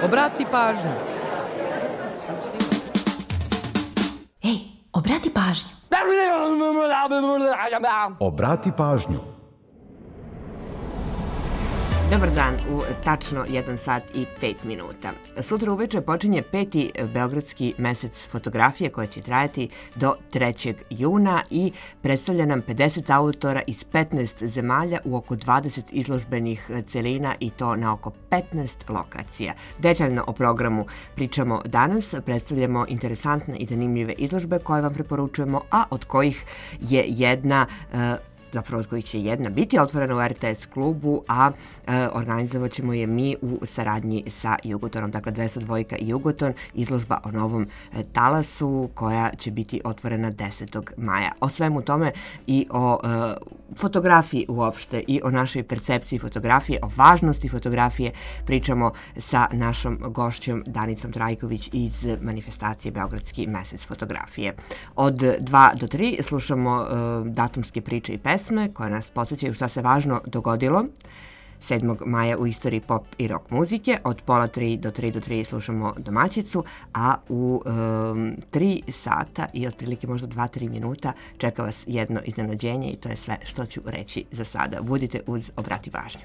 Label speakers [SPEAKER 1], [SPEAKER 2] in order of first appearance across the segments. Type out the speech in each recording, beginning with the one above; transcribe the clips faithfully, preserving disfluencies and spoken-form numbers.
[SPEAKER 1] Obrati pažnju.
[SPEAKER 2] Ej, obrati pažnju.
[SPEAKER 3] Obrati pažnju.
[SPEAKER 4] Dobar dan, u tačno jedan sat i pet minuta. Sutra uveče počinje peti Beogradski mesec fotografije koja će trajati do trećeg juna i predstavlja nam pedeset autora iz petnaest zemalja u oko dvadeset izložbenih celina i to na oko petnaest lokacija. Detaljno o programu pričamo danas, predstavljamo interesantne i zanimljive izložbe koje vam preporučujemo, a od kojih je jedna zapravo od kojih će jedna biti otvorena u er te es klubu, a e, organizovat ćemo je mi u saradnji sa Jugotonom. Dakle, dvesta dva i Jugoton, izložba o novom e, talasu koja će biti otvorena desetog maja. O svemu tome i o e, fotografiji uopšte i o našoj percepciji fotografije, o važnosti fotografije pričamo sa našom gošćom Danicom Trajković iz manifestacije Beogradski mesec fotografije. Od dva do tri slušamo e, datumske priče i pesme koje nas podsjećaju šta se važno dogodilo sedmog maja u istoriji pop i rock muzike. Od pola tri do tri do tri slušamo domaćicu, a u um, tri sata i otprilike možda dva tri minuta čeka vas jedno iznenađenje i to je sve što ću reći za sada. Budite uz Obrati pažnju.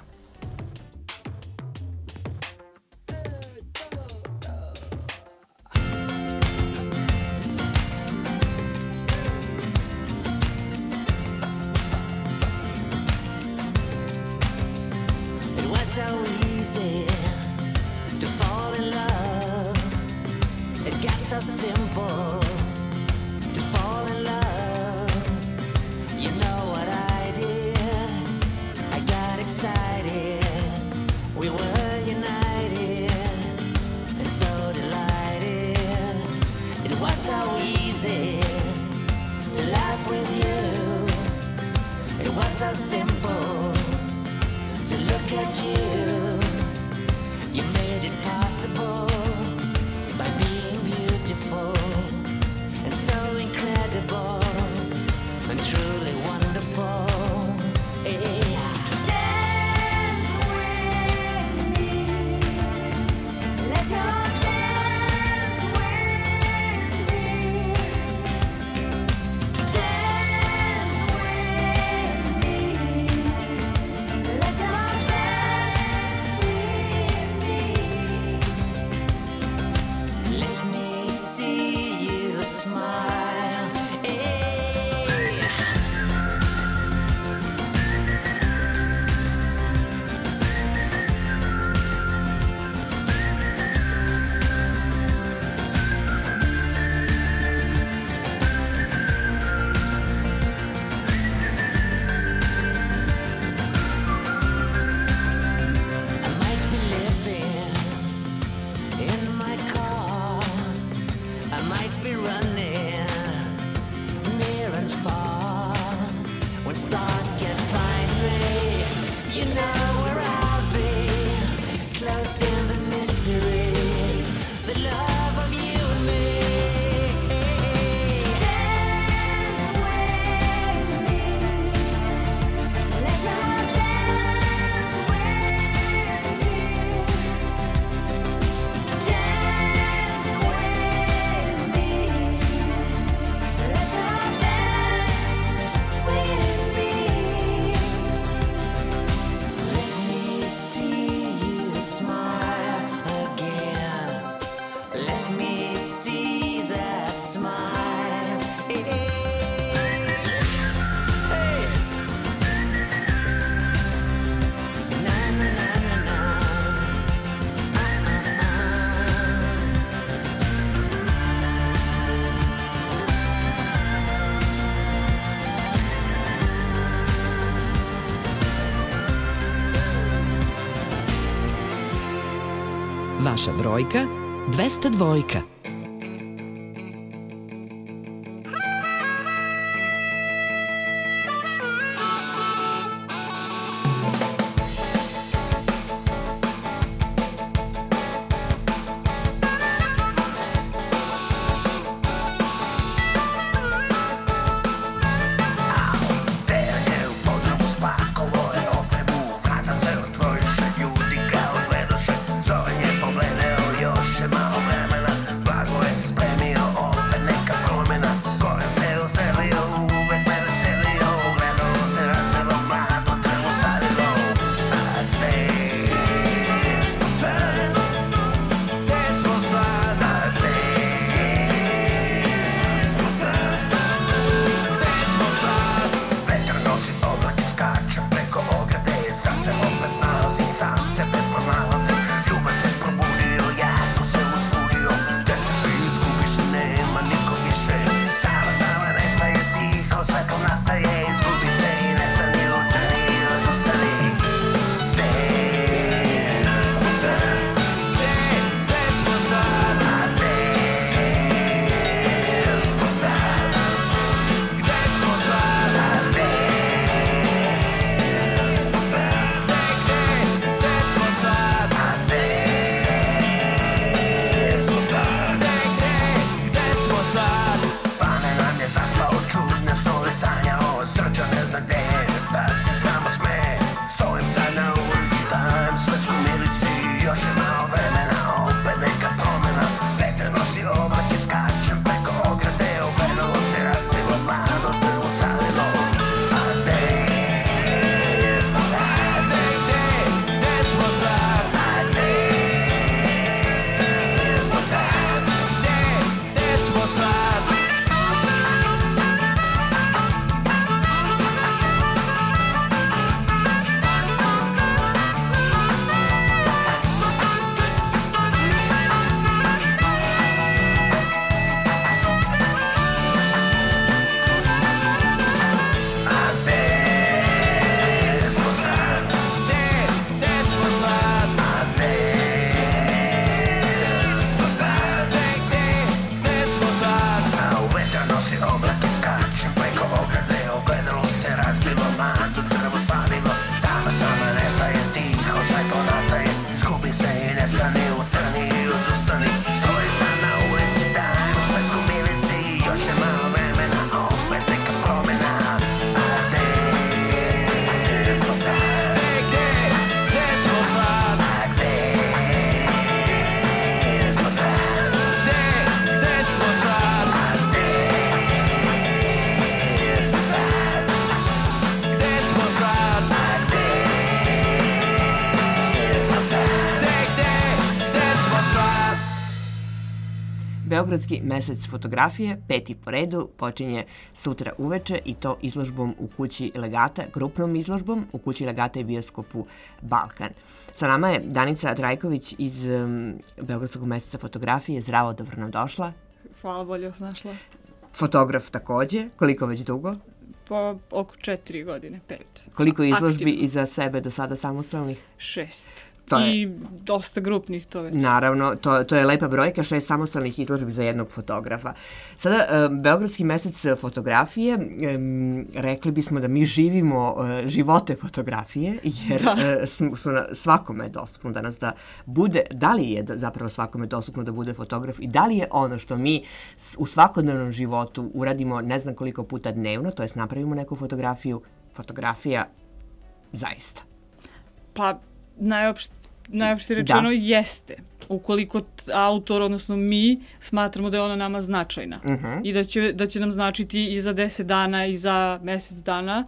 [SPEAKER 5] So simple to fall in love. You know what I did? I got excited. We were united and so delighted. It was so easy to laugh with you. It was so simple to look at you. You made it possible by being beautiful and so incredible and truly wonderful. Yeah. Dance with me. Let your dance with me. Dance with me. Let your dance with me. Let me see you smile. Hey. I might be living in my car. I might be running near and far. When stars can't find me, you know where I'll be. Closed in the mystery, the love of you and me. Dance with me. Let your dance with me. Dance with me. Let your dance with me. Let me see you smile again. Let me see that smile. Hey. Hey. Na na na na na. Uh uh uh.
[SPEAKER 2] Vaša brojka dvesta dva.
[SPEAKER 6] Otremu, vrata se otvoriše, ljudi kao gledaše, zove nje pogledaju
[SPEAKER 1] sam sebe pronalazim. Ljubav se probudio, jako se uzbudio, gde se svi izgubiš i nema niko više. Tama sama nestaje, tiho svetlo nastaje, izgubi se i nestani, utrni i odustani. Gde smo sad? Gde, gde smo sad? A gde smo sad? Gde smo sad? A gde smo sad? Gde, gde, gde smo sad? A gde smo sad? Gde, gde, gde smo sad? Pane nam je zaspao, čudne snove sanjao, srđa ne zna gde je, da se samo smeje. Stojim sad na ulici, dajem svetsku milici, još je malo vremena, opet neka promena. Veter nosi oblake, skačem preko ograde, ogledalo se razbilo, mlado drvo salilo. A gde smo sad? Gde, gde, gde smo sad? A gde smo sad? Gde, gde smo sad? A gde smo sad? Gde, gde smo sad? A gde smo sad? Gde, gde, gde smo sad? A u vetar nosi oblake, skačem preko ograde, ogledalo se razbilo, mlado drvo slavilo. Tama sama nestaje, tiho svetlo nastaje, izgubi se i nestani, utrni i odustani. Stojim sad na ulici, dajem svetsku milici, još je malo vremena, opet neka promena. A gde smo sad? Gde, gde, gde smo sad? A gde smo sad? Gde, gde smo sad? A gde smo sad? Gde smo sad? A gde smo sad? Gde, gde, gde smo sad?
[SPEAKER 4] Beogradski mesec fotografije, peti po redu, počinje sutra uveče i to izložbom u kući Legata, grupnom izložbom u kući Legata i bioskopu Balkan. Sa nama je Danica Trajković iz um, Beogradskog meseca fotografije. Zdravo, dobro nam došla.
[SPEAKER 6] Hvala, bolje vas našla.
[SPEAKER 4] Fotograf takođe. Koliko već dugo?
[SPEAKER 6] Pa oko četiri godine, pet.
[SPEAKER 4] Koliko izložbi
[SPEAKER 6] Aktivno.
[SPEAKER 4] iza sebe do sada samostalnih?
[SPEAKER 6] Šest.
[SPEAKER 4] To je-
[SPEAKER 6] I dosta grupnih to već.
[SPEAKER 4] Naravno, to, to je lepa brojka, šest samostalnih izložbi za jednog fotografa. Sada, e, Beogradski mesec fotografije, em, rekli bismo da mi živimo e, živote fotografije, jer e, sm- su na svakome dostupno danas da bude, da li je da, zapravo svakome dostupno da bude fotograf i da li je ono što mi s- u svakodnevnom životu uradimo ne znam koliko puta dnevno, to jest napravimo neku fotografiju, fotografija zaista.
[SPEAKER 6] Pa najopšte, najopšte rečeno jeste. Ukoliko t- autor, odnosno mi, smatramo da je ona nama značajna.
[SPEAKER 4] Mhm.
[SPEAKER 6] I da će, da će nam značiti i za deset dana i za mesec dana.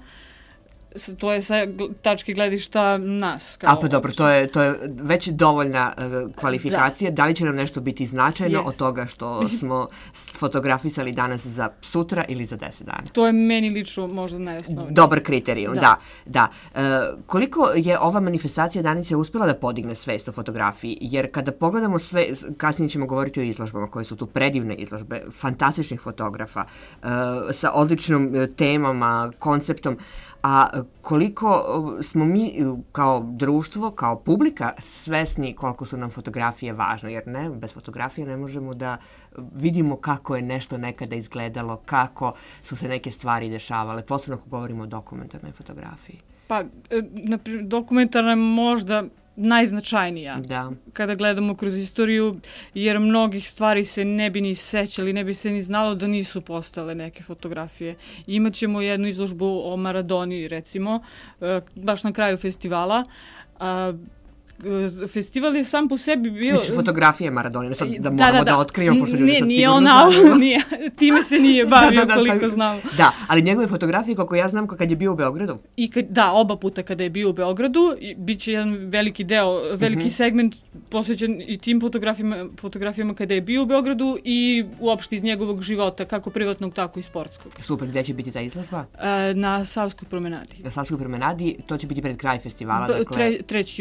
[SPEAKER 6] S- To je sa gl- tačke gledišta nas. Kao
[SPEAKER 4] A pa dobro, to je, to je već dovoljna uh, kvalifikacija. Da. li će nam nešto biti značajno
[SPEAKER 6] Yes.
[SPEAKER 4] od toga što smo s- fotografisali danas za sutra ili za deset dana?
[SPEAKER 6] To je meni lično možda najosnovnije.
[SPEAKER 4] Dobar kriterijum, da.
[SPEAKER 6] Da.
[SPEAKER 4] da, E, koliko je ova manifestacija Danice uspjela da podigne svest o fotografiji? Jer kada pogledamo sve, kasnije ćemo govoriti o izložbama koje su tu predivne izložbe, fantastičnih fotografa, e, sa odličnom e, temama, konceptom, a koliko e, smo mi e, kao društvo, kao publika svesni koliko su nam fotografije važne, jer ne, bez fotografije ne možemo da vidimo kako je nešto nekada izgledalo, kako su se neke stvari dešavale, posebno ako govorimo o dokumentarnoj fotografiji.
[SPEAKER 6] Pa, e, naprimjer, dokumentarna je možda najznačajnija.
[SPEAKER 4] Da.
[SPEAKER 6] Kada gledamo kroz istoriju, jer mnogih stvari se ne bi ni sećali, ne bi se ni znalo da nisu postale neke fotografije. Imaćemo jednu izložbu o Maradoni, recimo, e, baš na kraju festivala. A, e, festival je sam po sebi bio...
[SPEAKER 4] Znači, fotografije Maradone, sad da
[SPEAKER 6] Da,
[SPEAKER 4] moramo da,
[SPEAKER 6] da, da.
[SPEAKER 4] otkrivamo, pošto ljudi
[SPEAKER 6] Ne,
[SPEAKER 4] sad
[SPEAKER 6] nije
[SPEAKER 4] sigurno
[SPEAKER 6] ona,
[SPEAKER 4] znaju.
[SPEAKER 6] nije, time se nije bavio, koliko
[SPEAKER 4] pa-
[SPEAKER 6] znamo.
[SPEAKER 4] Da, ali njegove fotografije, koliko ja znam, kad je bio u Beogradu,
[SPEAKER 6] I kad, da, oba puta kada je bio u Beogradu, i bit će jedan veliki deo, veliki
[SPEAKER 4] Mhm.
[SPEAKER 6] segment posvećen i tim fotografijama, fotografijama kada je bio u Beogradu i uopšte iz njegovog života, kako privatnog, tako i sportskog.
[SPEAKER 4] super, gde će biti ta izložba?
[SPEAKER 6] E, na Savskoj promenadi.
[SPEAKER 4] Na Savskoj promenadi, to će biti pred kraj festivala,
[SPEAKER 6] B-
[SPEAKER 4] dakle...
[SPEAKER 6] tre, treći jun.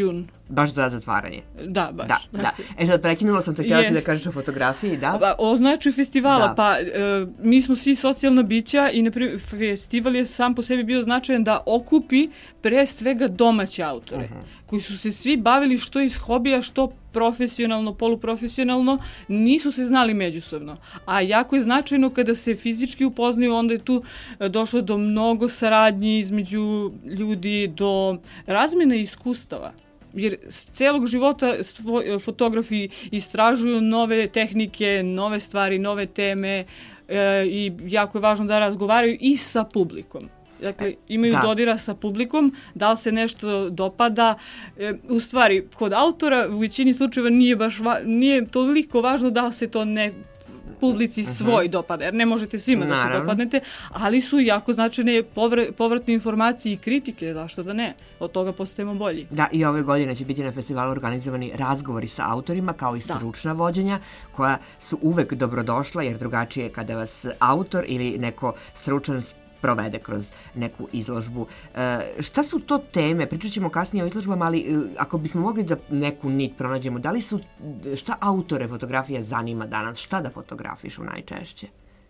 [SPEAKER 4] Baš za zatvaranje.
[SPEAKER 6] Da, baš.
[SPEAKER 4] Da, da. E sad, prekinula sam te, htjela ti da
[SPEAKER 6] Jest.
[SPEAKER 4] kažeš o fotografiji, da?
[SPEAKER 6] Pa, o značaju festivala,
[SPEAKER 4] Da.
[SPEAKER 6] pa e, mi smo svi socijalna bića i na primjer, festival je sam po sebi bio značajan da okupi pre svega domaće autore,
[SPEAKER 4] Mhm.
[SPEAKER 6] koji su se svi bavili što iz hobija, što profesionalno, poluprofesionalno, nisu se znali međusobno. A jako je značajno kada se fizički upoznaju, onda je tu e, došlo do mnogo saradnji između ljudi, do razmjene iskustava. Jer s celog života svo, fotografi istražuju nove tehnike, nove stvari, nove teme e, i jako je važno da razgovaraju i sa publikom. Dakle, imaju
[SPEAKER 4] Da.
[SPEAKER 6] dodira sa publikom, da li se nešto dopada. E, u stvari, kod autora u većini slučajeva nije baš va, nije toliko važno da li se to ne publici svoj dopada, jer ne možete svima da se
[SPEAKER 4] Naravno.
[SPEAKER 6] dopadnete, ali su jako značajne povr- povratne informacije i kritike, zašto da ne, od toga postajemo bolji.
[SPEAKER 4] Da, i ove godine će biti na festivalu organizovani razgovori sa autorima, kao i stručna vođenja, koja su uvek dobrodošla, jer drugačije je kada vas autor ili neko stručan provede kroz neku izložbu. E, šta su to teme? Pričat ćemo kasnije o izložbama, ali e, ako bismo mogli da neku nit pronađemo, da li su, šta autore fotografija zanima danas? Šta da fotografišu najčešće?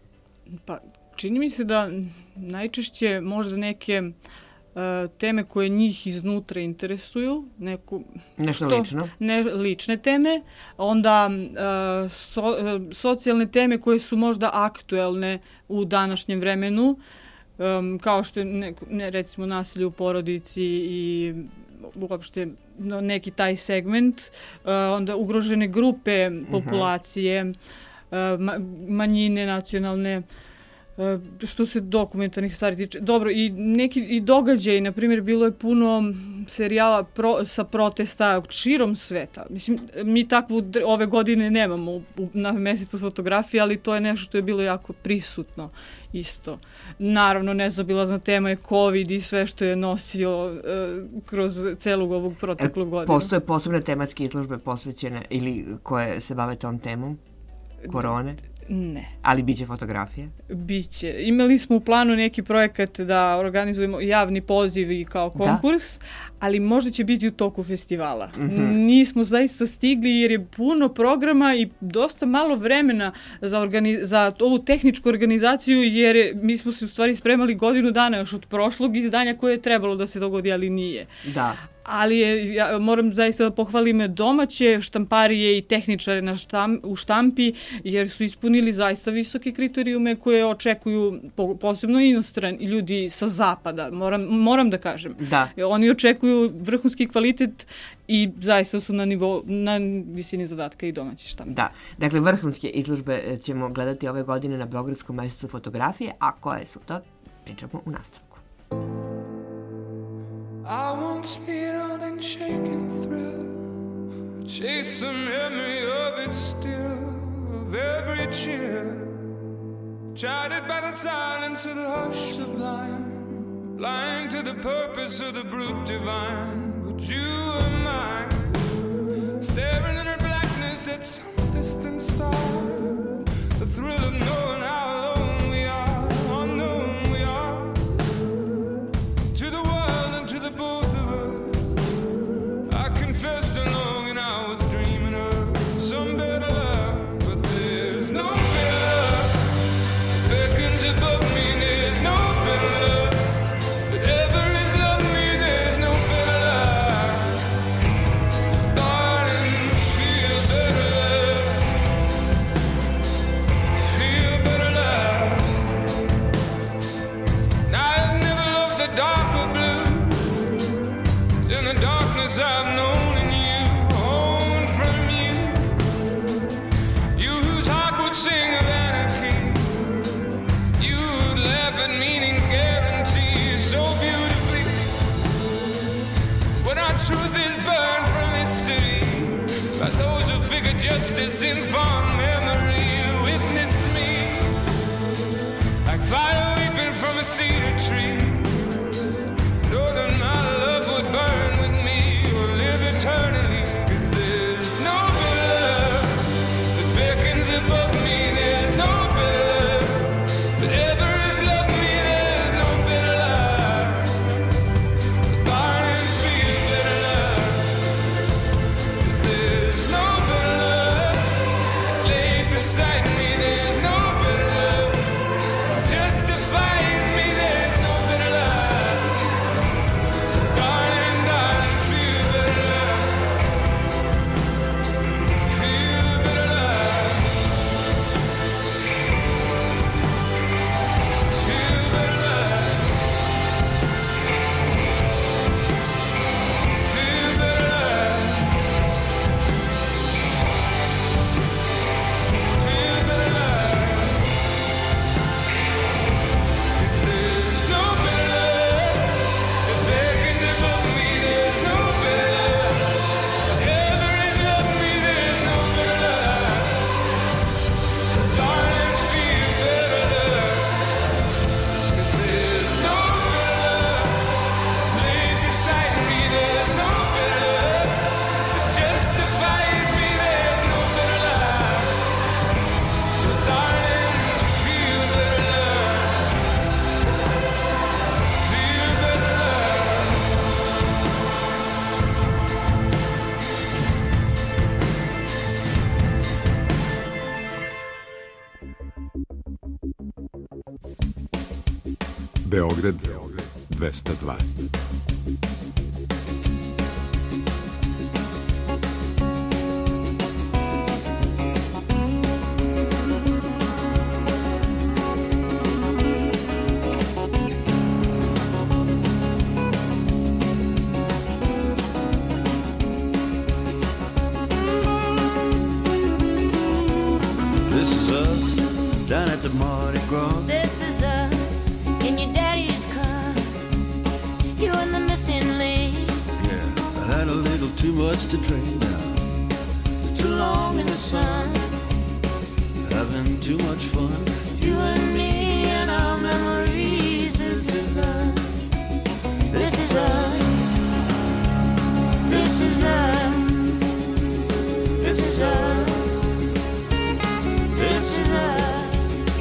[SPEAKER 6] Pa, čini mi se da najčešće možda neke e, teme koje njih iznutra interesuju, neku...
[SPEAKER 4] Nešto
[SPEAKER 6] što-
[SPEAKER 4] lično?
[SPEAKER 6] Ne, lične teme, onda e, so, e, socijalne teme koje su možda aktuelne u današnjem vremenu, em, kao što je ne, ne, recimo nasilje u porodici i uopšte no, neki taj segment, e, onda ugrožene grupe populacije, e, ma- manjine nacionalne, e, što se dokumentarnih stvari tiče. Dobro, i neki i događaji, na primjer, bilo je puno serijala pro, sa protesta širom sveta. Mislim, mi takvu dr- ove godine nemamo u, u, na mesecu fotografije, ali to je nešto što je bilo jako prisutno isto. Naravno, nezaobilazna tema je COVID i sve što je nosio e, kroz celog ovog proteklu godinu.
[SPEAKER 4] Postoje posebne tematske izložbe posvećene ili koje se bave tom temom? Korone?
[SPEAKER 6] Ne.
[SPEAKER 4] Ali biće fotografije?
[SPEAKER 6] Biće. Imali smo u planu neki projekat da organizujemo javni poziv i kao konkurs, ali možda će biti u toku festivala. Nismo zaista stigli jer je puno programa i dosta malo vremena za, organi- za ovu tehničku organizaciju, jer je, mi smo se u stvari spremali godinu dana još od prošlog izdanja koje je trebalo da se dogodi, ali nije.
[SPEAKER 4] Da.
[SPEAKER 6] Ali je, ja moram zaista da pohvalim domaće štamparije i tehničare na štam, u štampi, jer su ispunili zaista visoke kriterijume koje očekuju po, posebno inostrani ljudi sa zapada, moram, moram da kažem.
[SPEAKER 4] Da.
[SPEAKER 6] Oni očekuju vrhunski kvalitet i zaista su na nivo, na visini zadatka i domaći štamp.
[SPEAKER 4] Da. Dakle, vrhunske izložbe ćemo gledati ove godine na Beogradskom mesecu fotografije, a koje su to? Pričamo u nastavku.
[SPEAKER 1] I once kneeled in shaken thrill, chase the memory of it still, of every cheer, chided by the silence of the hush sublime, blind to the purpose of the brute divine. But you are mine, staring in her blackness at some distant star, the thrill of knowing how alone we are, unknown we are, to the world and to the both of us. I confess the longing I was dreaming of, some better love, but there's no better love that beckons above me. There's no better love that ever has loved me. There's no better love, darling, feel better love, feel better love. Now I've never loved the darker blue than the darkness I've known in you, owned from you. You whose heart would sing of anarchy, you who'd laugh at meaning's guarantee so beautifully. When our truth is burned from history by those who figure justice in fond memory, witness me like fire weeping from a cedar tree. Know that my love would burn with me or live eternally. 'Cause there's no better love that beckons above me. There's no better love that ever has loved me. There's no better love. So darling, feel better love.
[SPEAKER 3] Beograd dvesta dva.
[SPEAKER 7] This is us down at the Mardi Gras.
[SPEAKER 8] This is us in your daddy's car. You and the missing link.
[SPEAKER 7] Yeah, I had a little too much to drink now.
[SPEAKER 8] Too long in the sun.
[SPEAKER 7] Having too much fun.
[SPEAKER 8] You and me and our memories. This is us. This is us. This is us. This is us. This is us.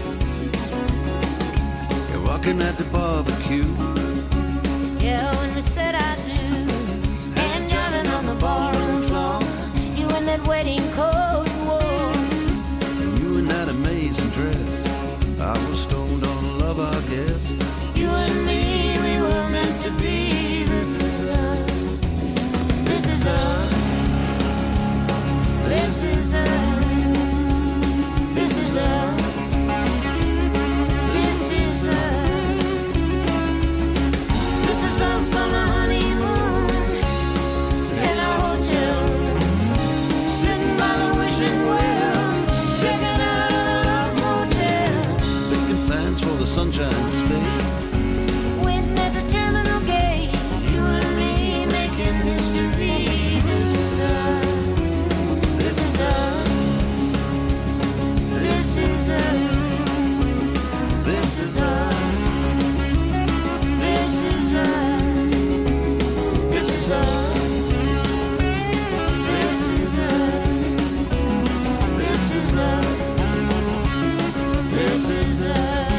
[SPEAKER 7] You're walking at the barbecue.
[SPEAKER 8] Yeah, when we said I do. And driving on the ballroom floor. You in that wedding coat you wore.
[SPEAKER 7] And you in that amazing dress. I was stoned on love, I guess.
[SPEAKER 8] You and me, we were meant to be. This is us. This is us. This is us. This is us. This is us. This is us on a honeymoon in a hotel room, sitting by the wishing well, checking out a love motel.
[SPEAKER 7] Making plans for the Sunshine State.
[SPEAKER 8] Waiting at the terminal gate, you and me making history. This is us. This is us. This is us. This is us. This is us. This is us. This is us. This is us. This is us.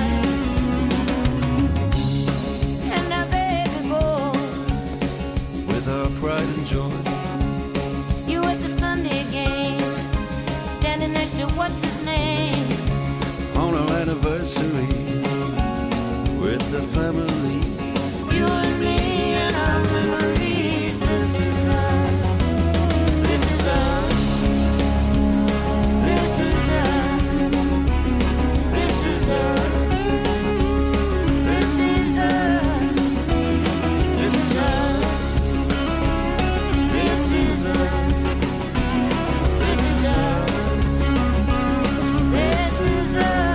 [SPEAKER 8] And our baby boy,
[SPEAKER 7] With our pride and joy.
[SPEAKER 8] you at the Sunday game, standing next to what's his name.
[SPEAKER 7] On our anniversary. With the family.
[SPEAKER 8] You and me and our memories. This is us. This is us. This is us. This is us. This is us. This is us. This is us. This is us. This is us.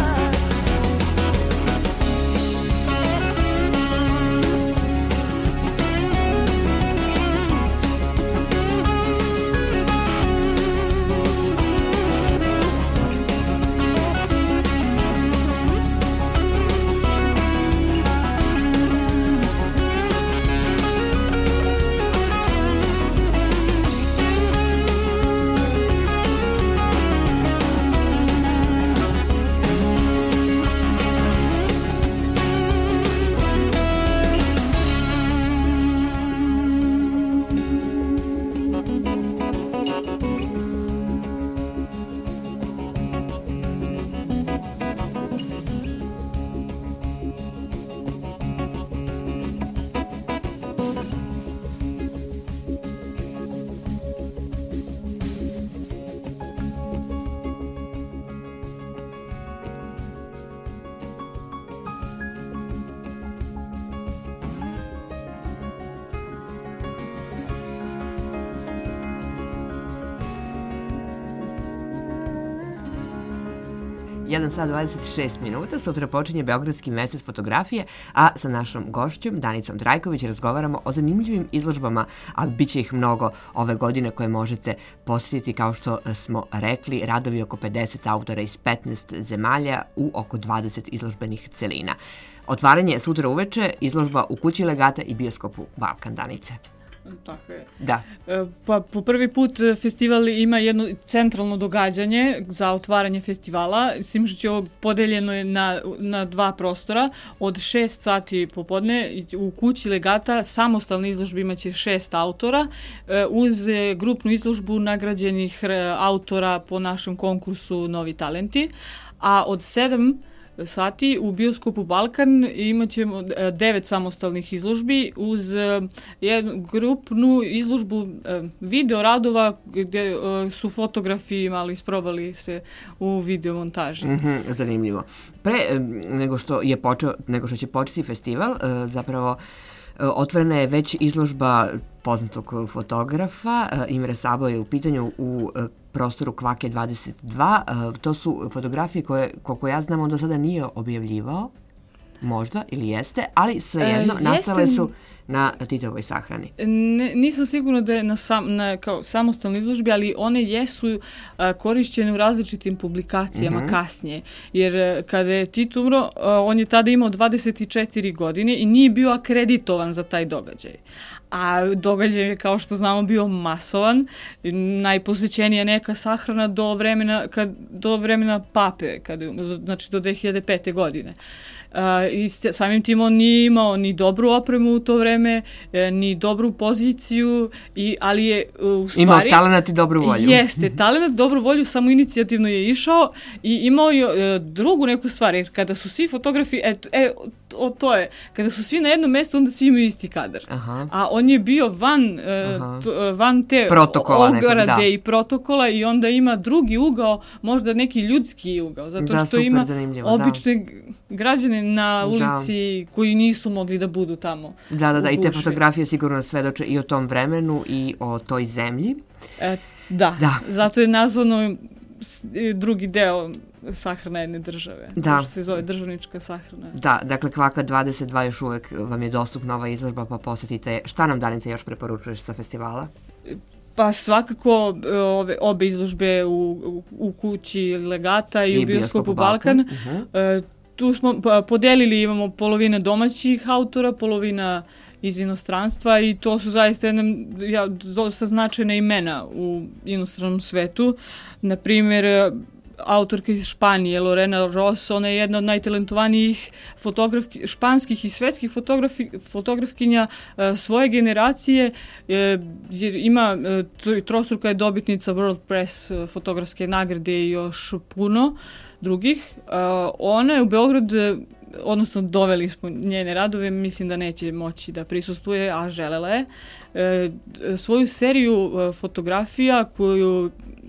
[SPEAKER 4] jedan sat dvadeset šest minuta, sutra počinje Beogradski mesec fotografije, a sa našom gošćom Danicom Trajković razgovaramo o zanimljivim izložbama, a bit će ih mnogo ove godine koje možete posjetiti, kao što smo rekli, radovi oko pedeset autora iz petnaest zemalja u oko dvadeset izložbenih celina. Otvaranje sutra uveče, izložba u Kući Legata i bioskopu Balkan, Danice.
[SPEAKER 6] Tako je.
[SPEAKER 4] Da.
[SPEAKER 6] E, Pa po prvi put festival ima jedno centralno događanje za otvaranje festivala, s tim što će ovo podeljeno je na, na dva prostora, od šest sati popodne u Kući Legata samostalne izložbe imaće šest autora, e, uz grupnu izložbu nagrađenih autora po našem konkursu Novi talenti, a od sedam sati u bioskopu Balkan imat ćemo e, devet samostalnih izložbi uz e, jednu grupnu izložbu e, video radova gdje e, su fotografi malo isprobali se u videomontaži.
[SPEAKER 4] Mhm, zanimljivo. Pre e, nego što je počeo, nego što će početi festival, e, zapravo e, otvorena je već izložba poznatog fotografa, e, Imre Sabo je u pitanju u e, prostoru Kvake dvadeset dva. E, to su fotografije koje, koliko ja znam, on do sada nije objavljivao, možda, ili jeste, ali svejedno,
[SPEAKER 6] E,
[SPEAKER 4] nastale
[SPEAKER 6] jeste-
[SPEAKER 4] su na Titovoj sahrani.
[SPEAKER 6] Ne, nisam sigurna da je na, sam, na kao samostalnoj izložbi, ali one jesu a, korišćene u različitim publikacijama
[SPEAKER 4] Mhm.
[SPEAKER 6] kasnije. Jer a, kada je Tito umro, a, on je tada imao dvadeset četiri godine i nije bio akreditovan za taj događaj. A događaj je, kao što znamo, bio masovan. Najposećenija neka sahrana do vremena, kad, do vremena pape, kada, je umro, znači do dve hiljade pete. godine. Uh, i ste- samim tim on nije imao ni dobru opremu u to vreme, e, ni dobru poziciju, i, ali je uh, u stvari...
[SPEAKER 4] Imao talenat i dobru volju.
[SPEAKER 6] Jeste, talenat, dobru volju, samo inicijativno je išao i imao je e, drugu neku stvar, jer kada su svi fotografi, e, e o, to je, kada su svi na jednom mjestu, onda svi imaju isti kadar.
[SPEAKER 4] Aha.
[SPEAKER 6] A on je bio van, e,
[SPEAKER 4] Aha.
[SPEAKER 6] t- van te
[SPEAKER 4] Protokola nekog,
[SPEAKER 6] ograde
[SPEAKER 4] da.
[SPEAKER 6] i protokola, i onda ima drugi ugao, možda neki ljudski ugao, zato
[SPEAKER 4] Da,
[SPEAKER 6] što
[SPEAKER 4] super,
[SPEAKER 6] ima
[SPEAKER 4] zanimljivo, da.
[SPEAKER 6] obične g- građane na
[SPEAKER 4] Da.
[SPEAKER 6] ulici koji nisu mogli da budu tamo.
[SPEAKER 4] Da, da, da,
[SPEAKER 6] u
[SPEAKER 4] i te
[SPEAKER 6] gužvi.
[SPEAKER 4] fotografije sigurno svedoče i o tom vremenu i o toj zemlji.
[SPEAKER 6] E, da,
[SPEAKER 4] Da.
[SPEAKER 6] zato je nazvano s- e, drugi deo sahrana jedne države.
[SPEAKER 4] Da.
[SPEAKER 6] Što se zove državnička sahrana.
[SPEAKER 4] Da, dakle, Kvaka dvadeset dva još uvek vam je dostupna ova izložba, pa posjetite. Šta nam, Danica, još preporučuješ sa festivala?
[SPEAKER 6] Pa svakako e, ove, obe izložbe u, u, u kući Legata i,
[SPEAKER 4] I
[SPEAKER 6] u bioskopu
[SPEAKER 4] bioskopu
[SPEAKER 6] Balkan.
[SPEAKER 4] Balkan, mhm.
[SPEAKER 6] E, tu smo pa, podelili, imamo polovina domaćih autora, polovina iz inostranstva, i to su zaista jedna, ja, dosta značajna imena u inostranom svetu. Na primjer, autorka iz Španije, Lorena Ross, ona je jedna od najtalentovanijih fotografki, španskih i svetskih fotografi, fotografkinja e, svoje generacije, e, jer ima, e, tro- trostruka je dobitnica World Press e, fotografske nagrade i još puno drugih. E, ona je u Beograd, e, odnosno doveli smo njene radove, mislim da neće moći da prisustvuje, a želela je. E, d- svoju seriju e, fotografija koju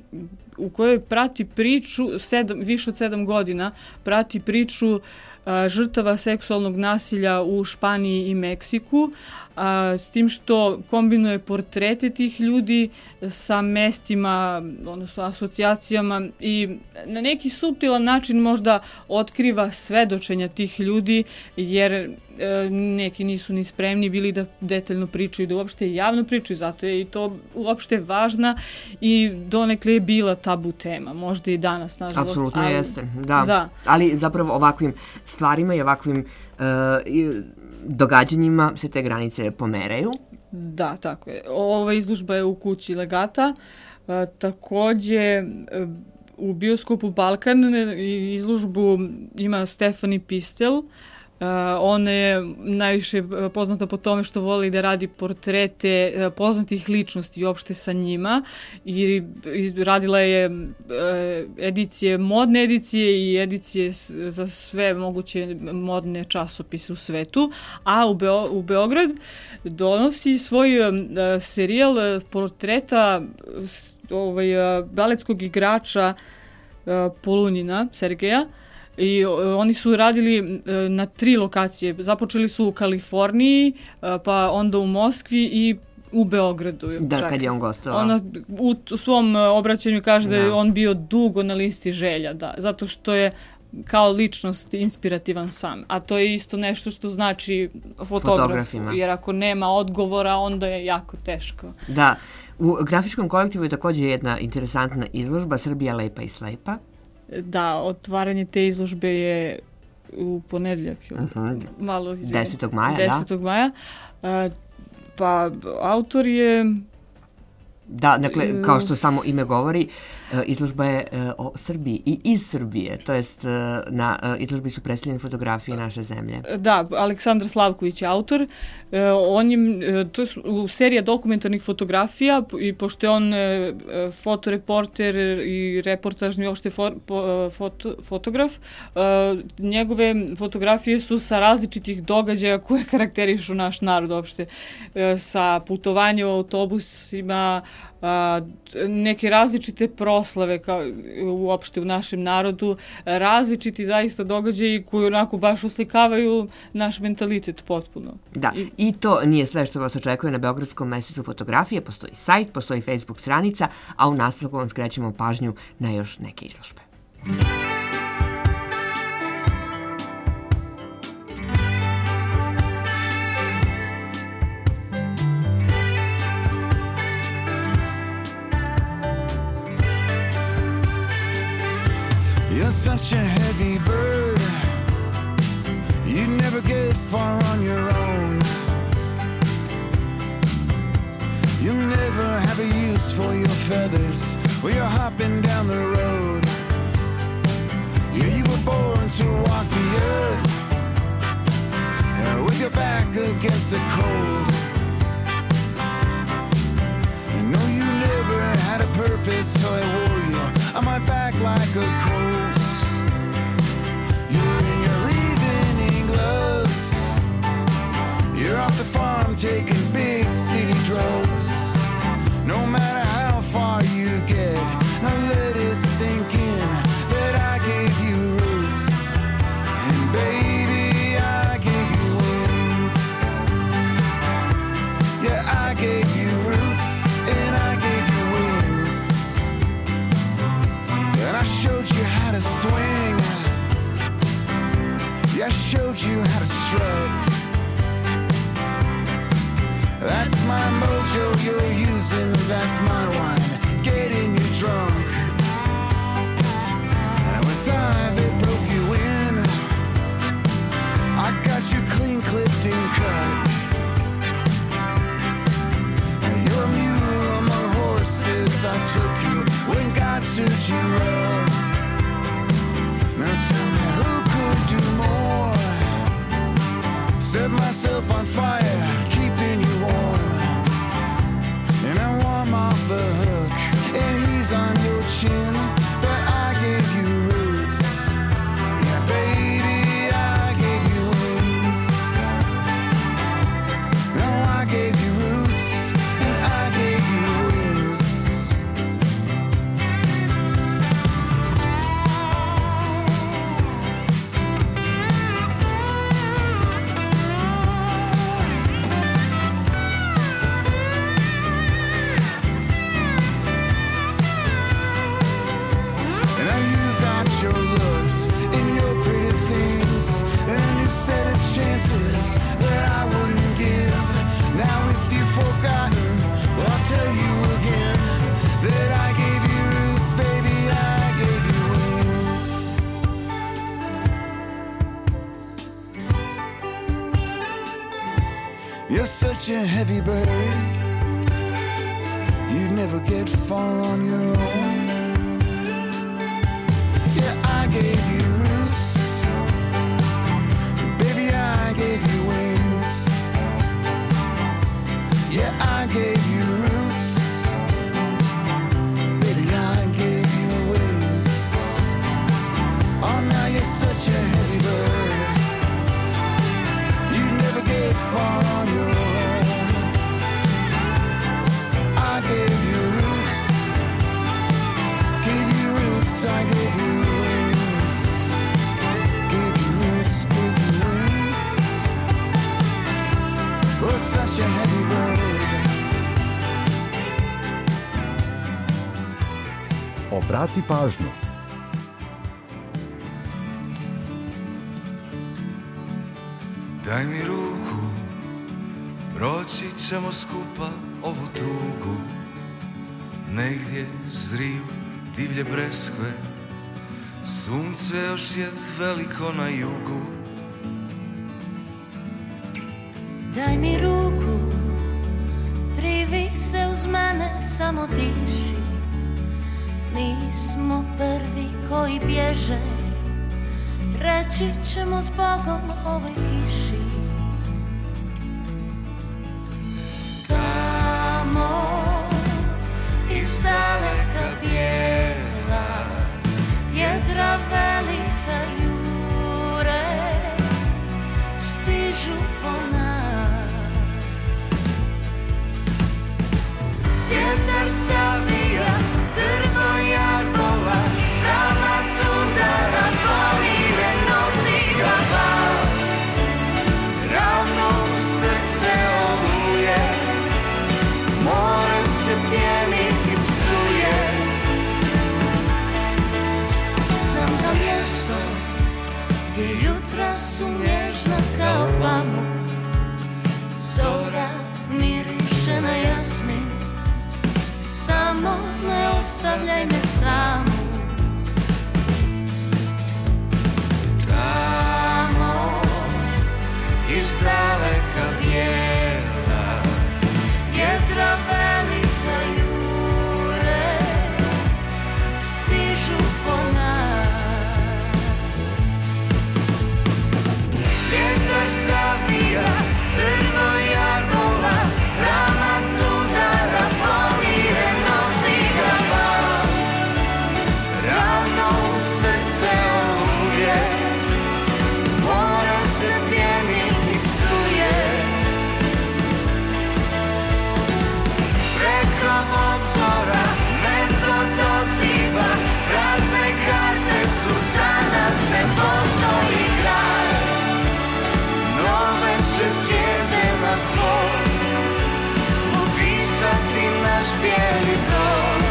[SPEAKER 6] u kojoj prati priču, sedam, više od sedam godina, prati priču a, žrtava seksualnog nasilja u Španiji i Meksiku, a, s tim što kombinuje portrete tih ljudi sa mestima, odnosno asocijacijama, i na neki suptilan način možda otkriva svedočenja tih ljudi, jer e, neki nisu ni spremni bili da detaljno pričaju, da uopšte javno pričaju, zato je i to uopšte važna i donekle je bila tabu tema, možda i danas, nažalost.
[SPEAKER 4] Apsolutno
[SPEAKER 6] ali-
[SPEAKER 4] jeste, da.
[SPEAKER 6] Da.
[SPEAKER 4] Ali zapravo ovakvim stvarima i ovakvim e, i događanjima se te granice pomeraju.
[SPEAKER 6] Da, tako je. Ova izložba je u kući Legata. E, takođe, e, u bioskopu Balkan e, izložbu ima Stefani Pistel. Uh, ona je najviše e, poznata po tome što voli da radi portrete e, poznatih ličnosti i uopšte sa njima, i, i radila je e, edicije, modne edicije i edicije s, za sve moguće modne časopise u svetu, a u, Beo, u Beograd donosi svoj e, serijal e, portreta s- ovaj, e, baletskog igrača e, Polunina, Sergeja. I o, oni su radili e, na tri lokacije. Započeli su u Kaliforniji, e, pa onda u Moskvi i u Beogradu.
[SPEAKER 4] Da,
[SPEAKER 6] čak.
[SPEAKER 4] kad je on gostovao.
[SPEAKER 6] Ona u t- svom e, obraćanju kaže da je
[SPEAKER 4] Da.
[SPEAKER 6] on bio dugo na listi želja, da, zato što je kao ličnost inspirativan sam. A to je isto nešto što znači fotografu,
[SPEAKER 4] Fotografima.
[SPEAKER 6] jer ako nema odgovora, onda je jako teško.
[SPEAKER 4] Da. U grafičkom kolektivu je također jedna interesantna izložba Srbija lepa i slepa.
[SPEAKER 6] Da, otvaranje te izložbe je u ponedjeljak.
[SPEAKER 4] Mhm.
[SPEAKER 6] Malo izvinim.
[SPEAKER 4] desetog maja, da.
[SPEAKER 6] desetog maja. A, pa autor je
[SPEAKER 4] Da, dakle, kao što samo ime govori, e, izložba je e, o Srbiji i iz Srbije, to jest e, na e, izložbi su predstavljene fotografije naše zemlje.
[SPEAKER 6] Da, Aleksandar Slavković je autor. E, on je, e, to je u serija dokumentarnih fotografija i pošto je on e, fotoreporter i reportažni uopšte fo, po, foto, fotograf, e, njegove fotografije su sa različitih događaja koje karakterišu naš narod uopšte. E, sa putovanja u autobusima, a, neke različite proslave kao uopšte u našem narodu, različiti zaista događaji koji onako baš oslikavaju naš mentalitet potpuno.
[SPEAKER 4] Da, i, i to nije sve što vas očekuje na Beogradskom mesecu fotografije, postoji sajt, postoji Facebook stranica, a u nastavku vam skrećemo pažnju na još neke izložbe.
[SPEAKER 7] You're such a heavy bird, you'd never get far on your own. You'll never have a use for your feathers when you're hopping down the road. Yeah, you were born to walk the earth, yeah, with your back against the cold. And no, you never had a purpose till I wore you on my back like a coat. You're in your evening gloves, you're off the farm taking big city drugs. No matter how far you get, now let it sink in that I gave you roots. And baby, I gave you wings. Yeah, I gave you roots and I gave you wings. And I showed you how to swing, yeah, I showed you how to strut. That's my mojo you're using, that's my wine, getting you drunk. And it was I that broke you in, I got you clean clipped and cut. You're a mule among horses, I took you when God stood you up. Now tell me who could do more, set myself on fire, keeping you warm. And I warm off the hook, and he's on your chin, but I gave you roots. Yeah, baby, I gave you wings. Now I gave you roots, and I gave you wings. Chances that I wouldn't give. Now if you've forgotten, well, I'll tell you again that I gave you roots, baby, I gave you wings. You're such a heavy bird, you'd never get far on your own. Yeah, I gave you roots, I gave you wings. Yeah, I gave you roots. Baby, I gave you wings. Oh, now you're such a heavy bird, you never get far on your own. I gave you roots, gave you roots, I gave you wings. Gave you roots, gave you wings. Oh, such a heavy bird.
[SPEAKER 3] Obrati pažnju.
[SPEAKER 9] Daj mi ruku, proći ćemo skupa ovu tugu. Negdje zriju divlje breskve, sunce još je veliko na jugu.
[SPEAKER 8] Daj mi ruku, privi se uz mene. mene samo diši. Nismo prvi koji bježe, reći ćemo s Bogom ovoj kiši. Tamo iz daleka bijela jedra velika jure, stižu po nas. Vjetar savija drvo jarbola, pravac udara bonire nosi glava. Ravno u srce oluje, more se pjeni i psuje. Znam za mjesto gdje jutra su nježna kao pamuk, zora miriše na jasmin. Samo ne ostavljaj me samu. Tamo iz daleka bijela jedra velika jure, stižu po nas. Vjetar savija drvo jarbola, pravac udara bonire nosi glava. Ravno u srce oluje, more se pjeni i psuje. Preko obzora nebo doziva, prazne karte su za nas, ne postoji kraj. Nove će zvijezde na svoj upisati naš bijeli broj.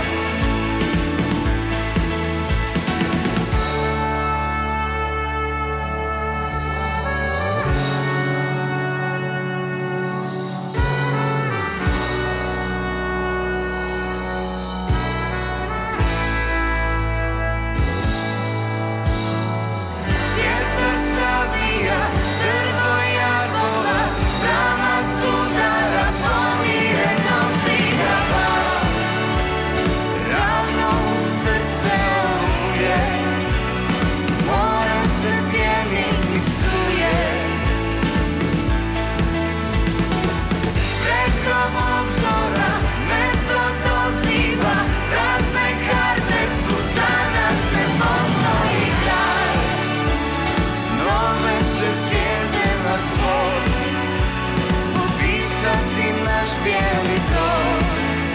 [SPEAKER 8] Vjetar savija drvo jarbola, pravac udara bonire nosi glava. Ravno u srce oluje, more se pjeni i psuje. Preko obzora nebo doziva, prazne karte su za nas, ne postoji kraj. Nove će zvijezde na svoj upisati naš bijeli broj.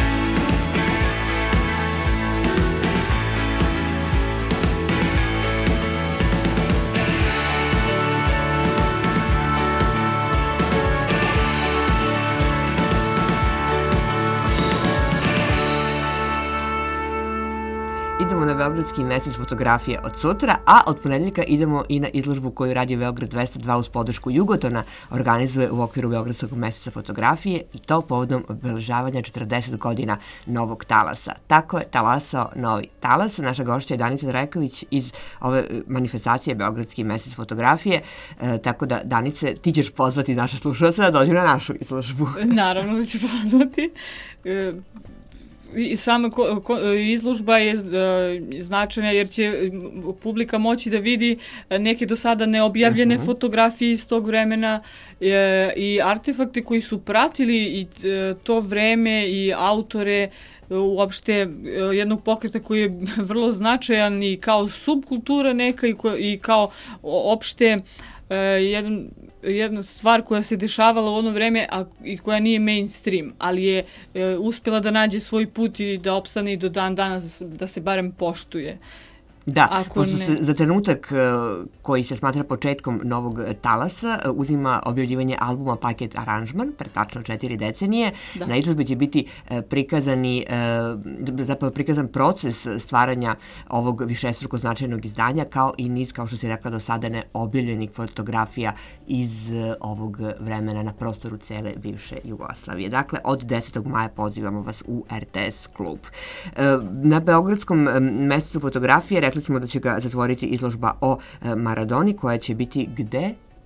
[SPEAKER 4] Idemo na Beogradski mesec fotografije od sutra, a od ponedjeljka idemo i na izložbu koju Radio Beograd dvesta dva uz podršku Jugotona organizuje u okviru Beogradskog meseca fotografije, i to povodom obeležavanja četrdeset godina Novog talasa. Tako je talasao Novi talas. Naša gošća je Danica Drajković iz ove manifestacije Beogradski mesec fotografije, e, tako da, Danice, ti ćeš pozvati naše slušalce da dođu na našu izložbu.
[SPEAKER 6] Naravno da ću pozvati. E, I sama ko, ko, izložba je e, značajna jer će publika moći da vidi neke do sada neobjavljene uh-huh. fotografije iz tog vremena e, i artefakte koji su pratili i e, to vreme i autore, uopšte jednog pokreta koji je vrlo značajan i kao subkultura neka i, ko, i kao opšte e, jedan jedna stvar koja se dešavala u ono vreme, a i koja nije mainstream, ali je e, uspjela da nađe svoj put i da opstane i do dan danas, da se barem poštuje.
[SPEAKER 4] Da, ako pošto ne... se za trenutak koji se smatra početkom Novog talasa uzima objavljivanje albuma Paket aranžman, pre tačno četiri decenije. Da. Na izložbi će biti prikazani, zapravo prikazan proces stvaranja ovog višestruko značajnog izdanja, kao i niz, kao što si rekla, do sada neobjavljenih fotografija iz ovog vremena na prostoru cele bivše Jugoslavije. Dakle, od desetog maja pozivamo vas u R T S klub. Na Beogradskom mesecu fotografije rekli smo da će ga zatvoriti izložba o Maradoni, koja će biti gde?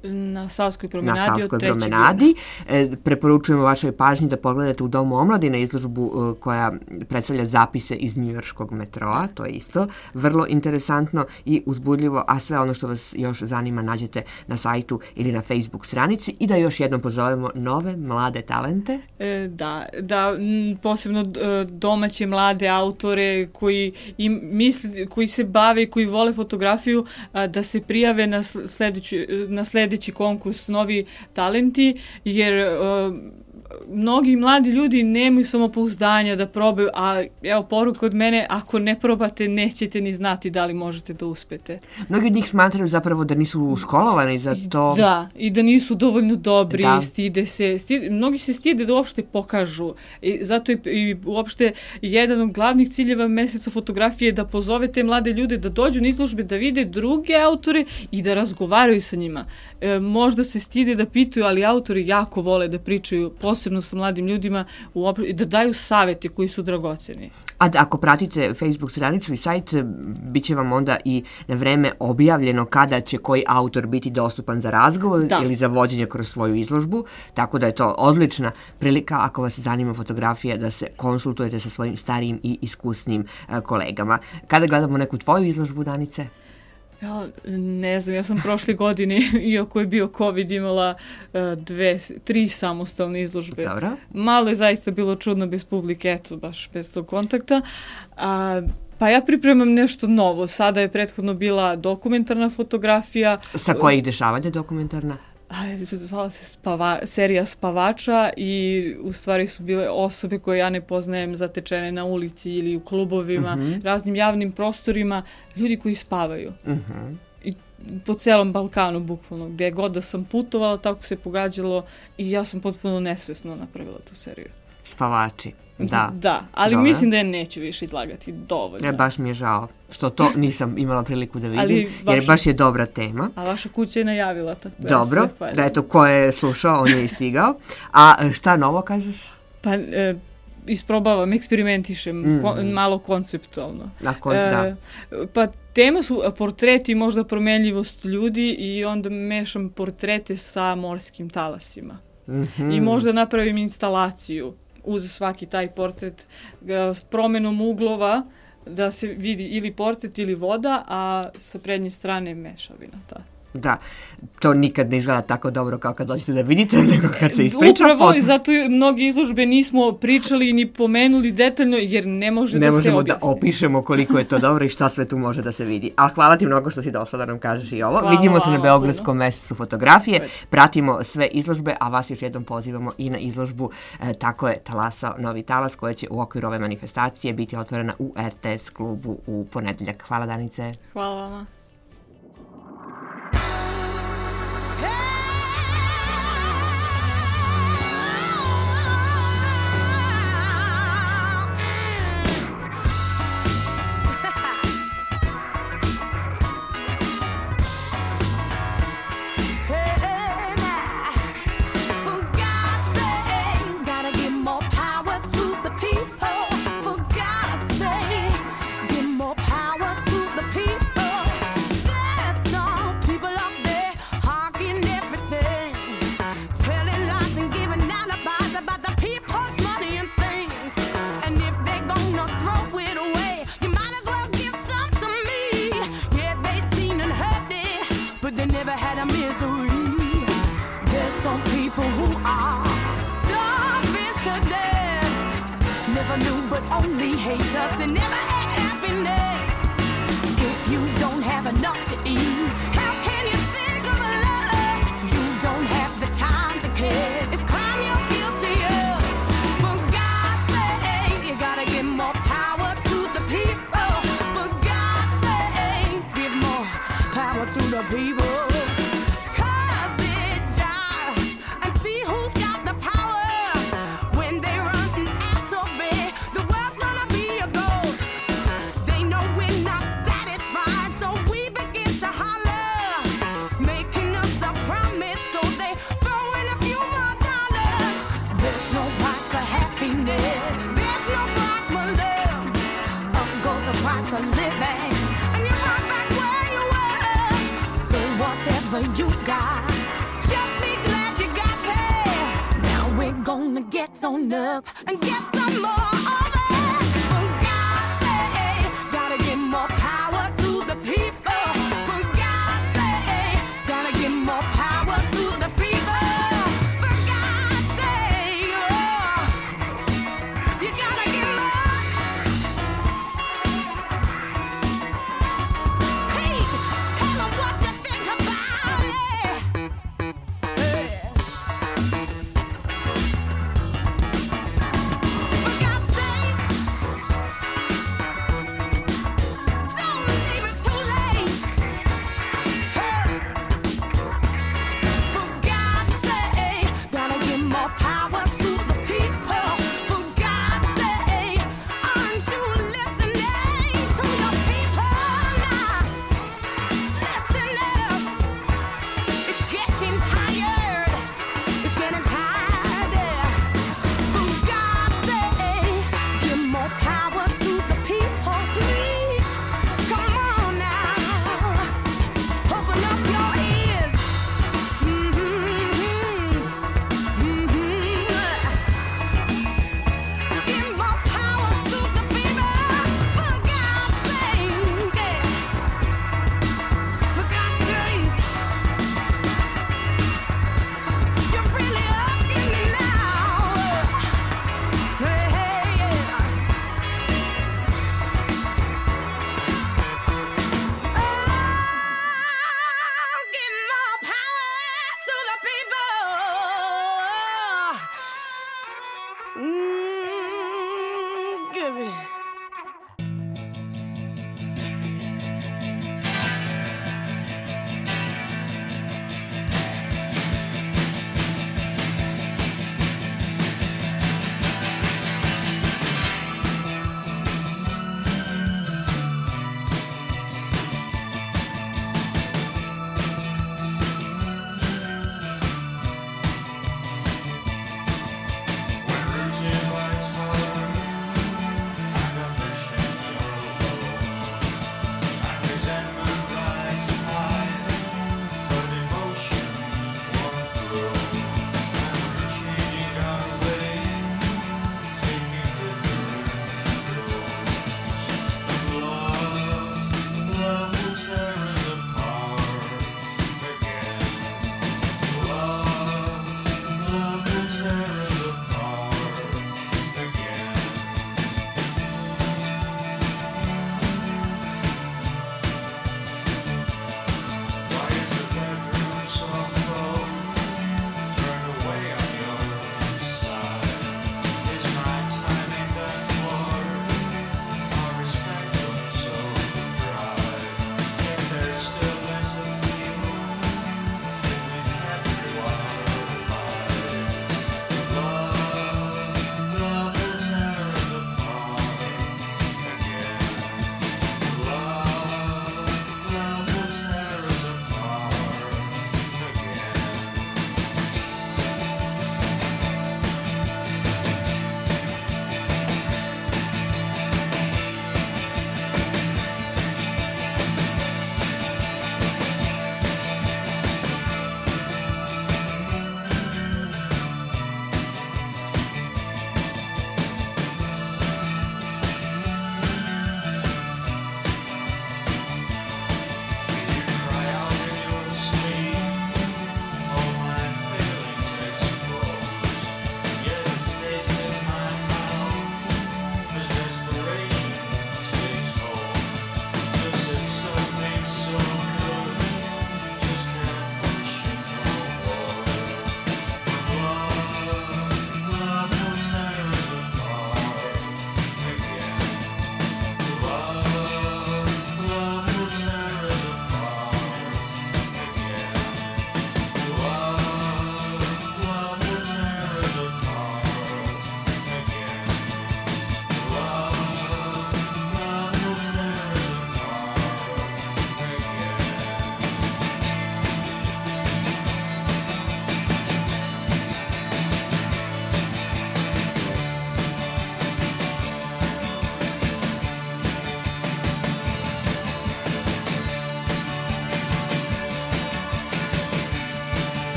[SPEAKER 6] Na Savskoj
[SPEAKER 4] na
[SPEAKER 6] promenadi od
[SPEAKER 4] Savskoj
[SPEAKER 6] trećeg
[SPEAKER 4] promenadi. E, preporučujemo vašoj pažnji da pogledate u Domu omladine izložbu e, koja predstavlja zapise iz njujorškog metroa, to je isto vrlo interesantno i uzbudljivo, a sve ono što vas još zanima nađete na sajtu ili na Facebook stranici i da još jednom pozovemo nove mlade talente.
[SPEAKER 6] E, da, da m, posebno e, domaće mlade autore koji, im, misli, koji se bave i koji vole fotografiju, a, da se prijave na sledeću, na sledeći konkurs Novi talenti, jer e, mnogi mladi ljudi nemaju samopouzdanja da probaju, a evo poruka od mene, ako ne probate nećete ni znati da li možete da uspete.
[SPEAKER 4] Mnogi od njih smatraju zapravo da nisu školovani za to.
[SPEAKER 6] Da, i da nisu dovoljno dobri,
[SPEAKER 4] Da.
[SPEAKER 6] stide se, stide, mnogi se stide da uopšte pokažu. I zato je i uopšte jedan od glavnih ciljeva meseca fotografije da pozove te mlade ljude da dođu na izložbe, da vide druge autore i da razgovaraju sa njima. E, možda se stide da pitaju, ali autori jako vole da pričaju, posebno sa mladim ljudima, uopšte, i da daju savete koji su dragoceni.
[SPEAKER 4] A da, ako pratite Facebook stranicu i sajt, bit će vam onda i na vreme objavljeno kada će koji autor biti dostupan za razgovor
[SPEAKER 6] Da.
[SPEAKER 4] ili za vođenje kroz svoju izložbu, tako da je to odlična prilika ako vas zanima fotografija da se konsultujete sa svojim starijim i iskusnim e, kolegama. Kada gledamo neku tvoju izložbu, Danice?
[SPEAKER 6] Ja ne znam, ja sam prošle godine, iako je bio COVID, imala uh, dve, tri samostalne izložbe.
[SPEAKER 4] Dobro.
[SPEAKER 6] Malo je zaista bilo čudno bez publike, eto, baš bez tog kontakta. A, pa ja pripremam nešto novo. Sada je prethodno bila dokumentarna fotografija.
[SPEAKER 4] Sa kojih dešavanja dokumentarna?
[SPEAKER 6] A, zvala se spava, serija Spavača i u stvari su bile osobe koje ja ne poznajem zatečene na ulici ili u klubovima, raznim javnim prostorima, ljudi koji spavaju.
[SPEAKER 4] Mhm.
[SPEAKER 6] I po celom Balkanu, bukvalno, gdje god da sam putovala, tako se pogađalo i ja sam potpuno nesvesno napravila tu seriju.
[SPEAKER 4] Spavači. Da.
[SPEAKER 6] Da, ali
[SPEAKER 4] Dobro.
[SPEAKER 6] mislim da je neću više izlagati dovoljno.
[SPEAKER 4] E, baš mi je žao što to nisam imala priliku da vidim,
[SPEAKER 6] Ali
[SPEAKER 4] jer
[SPEAKER 6] vaš-
[SPEAKER 4] baš je dobra tema.
[SPEAKER 6] A vaša kuća je najavila, tako da ja se
[SPEAKER 4] Dobro,
[SPEAKER 6] zahvaljujem.
[SPEAKER 4] da eto, ko je slušao, on je i stigao. A e, šta novo kažeš?
[SPEAKER 6] Pa e, isprobavam, eksperimentišem,
[SPEAKER 4] Mhm.
[SPEAKER 6] ko- malo konceptualno.
[SPEAKER 4] Na kon- da.
[SPEAKER 6] Pa tema su portreti, možda promenljivost ljudi i onda mešam portrete sa morskim talasima.
[SPEAKER 4] Mhm.
[SPEAKER 6] I možda napravim instalaciju uz svaki taj portret e, s promenom uglova da se vidi ili portret ili voda, a sa prednje strane mešavina ta.
[SPEAKER 4] Da, to nikad ne izgleda tako dobro kao kad dođete da vidite, nego kad se ispriča.
[SPEAKER 6] Upravo
[SPEAKER 4] pot-
[SPEAKER 6] i zato i mnogi izložbe nismo pričali ni pomenuli detaljno jer ne može
[SPEAKER 4] ne
[SPEAKER 6] da se
[SPEAKER 4] možemo da
[SPEAKER 6] objasni.
[SPEAKER 4] opišemo koliko je to dobro i šta sve tu može da se vidi. Ali hvala ti mnogo što si došla da nam kažeš i ovo.
[SPEAKER 6] Hvala
[SPEAKER 4] Vidimo se na
[SPEAKER 6] vama
[SPEAKER 4] Beogradskom mesecu fotografije,
[SPEAKER 6] Već.
[SPEAKER 4] pratimo sve izložbe, a vas još jednom pozivamo i na izložbu e, Tako je talasao Novi talas, koja će u okviru ove manifestacije biti otvorena u R T S klubu u ponedeljak. Hvala, Danice.
[SPEAKER 6] Hvala vama.
[SPEAKER 8] For God's sake, gotta give more power to the people. For God's sake, give more power to the people. There's some people up there hawking everything, telling lies and giving alibis about the people's money and things. And if they're gonna throw it away, you might as well give some to me. Yeah, they seen and heard it, but they never had a misery. There's some people who are starving to death, never knew but only hate us and never had happiness. If you don't have enough to eat, how can you think of love? You don't have the time to care. It's crime you're guilty of. For God's sake, you gotta give more power to the people. For God's sake, give more power to the people. Cause it's job and see who's got the power. When they run out of it, the world's gonna be a ghost. They know we're not satisfied, so we begin to holler, making us a promise, so they throw in a few more dollars. There's no price for happiness, there's no price for love. Up goes the price of living, and you're right back where you were. So whatever you got,
[SPEAKER 10] gonna get on up and get some more of it. For God's sake, gotta give more power to the people. For God's sake, gotta give more power to the people. For God's sake, oh, you gotta give more. Hey, tell them what you think about it. Hey. For God's sake.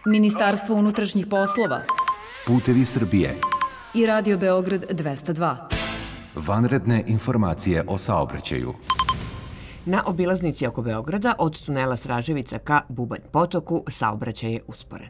[SPEAKER 11] Ministarstvo unutrašnjih poslova
[SPEAKER 3] Putevi Srbije
[SPEAKER 11] i Radio Beograd dvesta dva.
[SPEAKER 3] Vanredne informacije o saobraćaju.
[SPEAKER 4] Na obilaznici oko Beograda od tunela Straževica ka Bubanj potoku saobraćaj je usporen.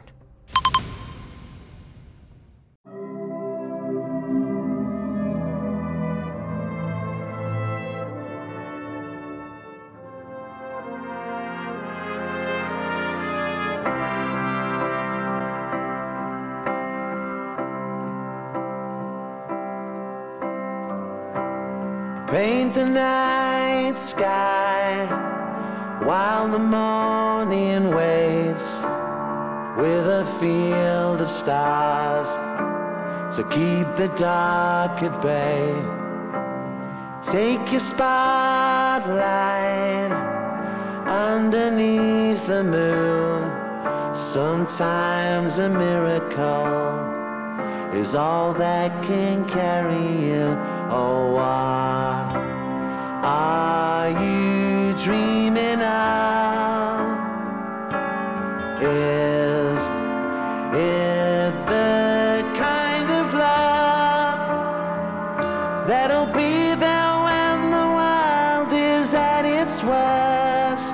[SPEAKER 5] Paint the night sky while the morning waits with a field of stars to keep the dark at bay. Take your spotlight underneath the moon. Sometimes a miracle is all that can carry you. Oh, what are you dreaming of? Is it the kind of love that'll be there when the world is at its worst?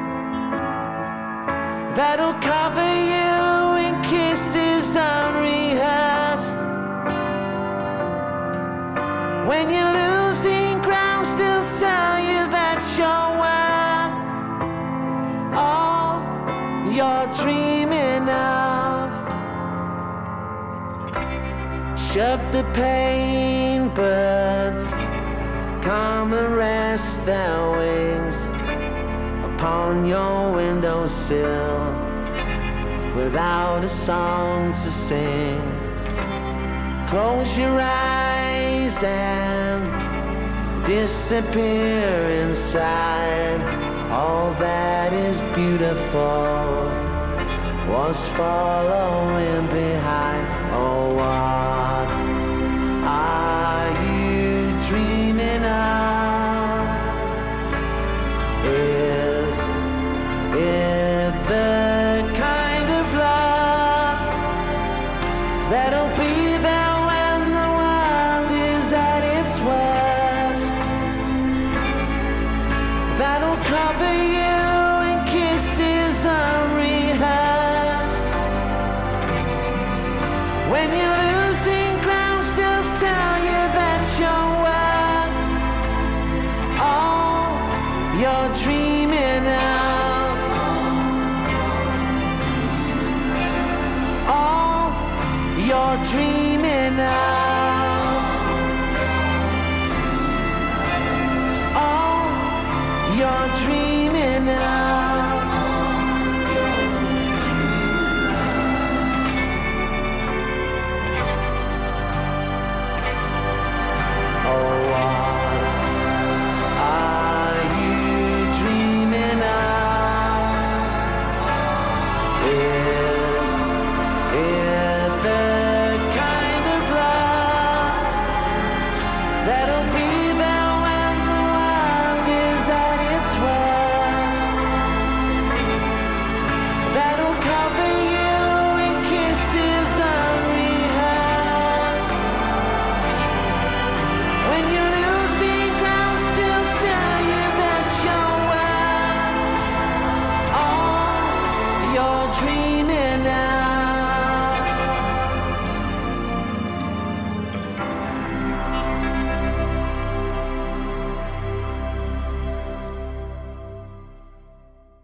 [SPEAKER 5] That'll cover you in kisses unrehearsed. When you're losing ground, still tell you that you're worth all you're dreaming of. Shut the pain birds, come and rest their wings upon your windowsill without a song to sing. Close your eyes and disappear inside. All that is beautiful was following behind.